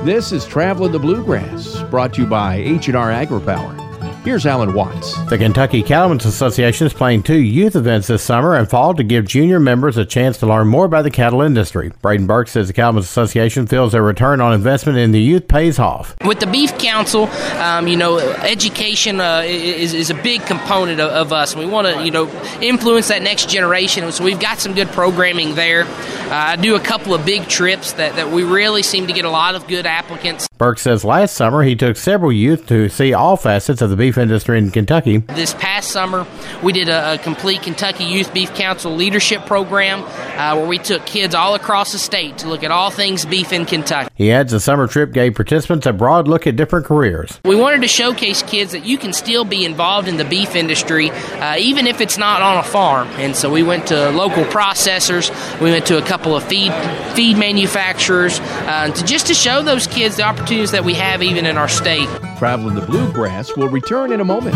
This is Traveling the Bluegrass, brought to you by H&R AgriPower. Here's Alan Watts. The Kentucky Cattlemen's Association is playing 2 youth events this summer and fall to give junior members a chance to learn more about the cattle industry. Braden Burke says the Cattlemen's Association feels their return on investment in the youth pays off. With the Beef Council, education is a big component of us. We want to, influence that next generation. So we've got some good programming there. I do a couple of big trips that we really seem to get a lot of good applicants. Burke says last summer he took several youth to see all facets of the beef industry in Kentucky. This past summer, we did a complete Kentucky Youth Beef Council leadership program where we took kids all across the state to look at all things beef in Kentucky. He adds the summer trip gave participants a broad look at different careers. We wanted to showcase kids that you can still be involved in the beef industry, even if it's not on a farm. And so we went to local processors, we went to a couple of feed manufacturers, to show those kids the opportunities that we have even in our state. Traveling the Bluegrass will return in a moment.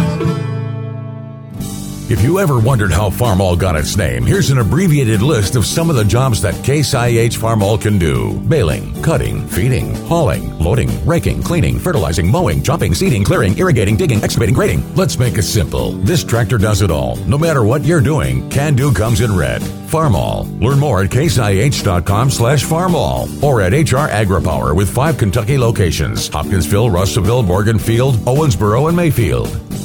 If you ever wondered how Farmall got its name, here's an abbreviated list of some of the jobs that Case IH Farmall can do. Baling, cutting, feeding, hauling, loading, raking, cleaning, fertilizing, mowing, chopping, seeding, clearing, irrigating, digging, excavating, grading. Let's make it simple. This tractor does it all. No matter what you're doing, Can Do comes in red. Farmall. Learn more at caseih.com/farmall or at HR AgriPower with 5 Kentucky locations: Hopkinsville, Russellville, Morganfield, Owensboro, and Mayfield.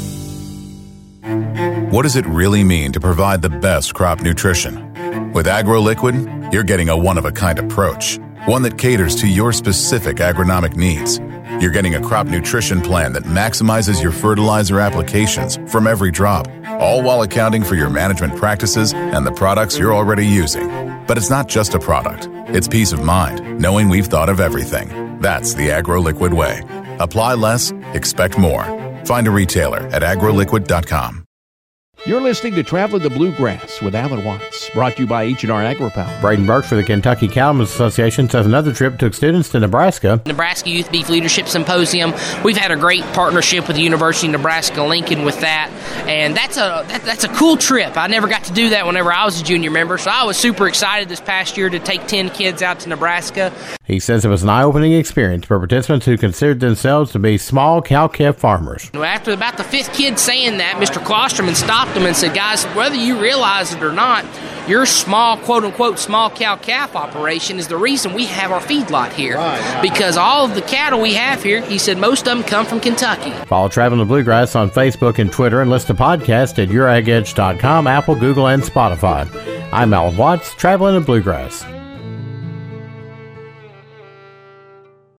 What does it really mean to provide the best crop nutrition? With AgroLiquid, you're getting a one-of-a-kind approach, one that caters to your specific agronomic needs. You're getting a crop nutrition plan that maximizes your fertilizer applications from every drop, all while accounting for your management practices and the products you're already using. But it's not just a product. It's peace of mind, knowing we've thought of everything. That's the AgroLiquid way. Apply less, expect more. Find a retailer at agroliquid.com. You're listening to Traveling the Bluegrass with Alan Watts, brought to you by H&R AgriPower. Braden Burke for the Kentucky Cattlemen's Association says another trip took students to Nebraska. Nebraska Youth Beef Leadership Symposium. We've had a great partnership with the University of Nebraska-Lincoln with that, and that's a cool trip. I never got to do that whenever I was a junior member, so I was super excited this past year to take 10 kids out to Nebraska. He says it was an eye-opening experience for participants who considered themselves to be small cow-calf farmers. After about the 5th kid saying that, Mr. Klosterman stopped him and said, guys, whether you realize it or not, your small, quote-unquote, small cow-calf operation is the reason we have our feedlot here. Right. Because all of the cattle we have here, he said, most of them come from Kentucky. Follow Traveling the Bluegrass on Facebook and Twitter and listen to podcasts at youragedge.com, Apple, Google, and Spotify. I'm Alan Watts, Traveling the Bluegrass.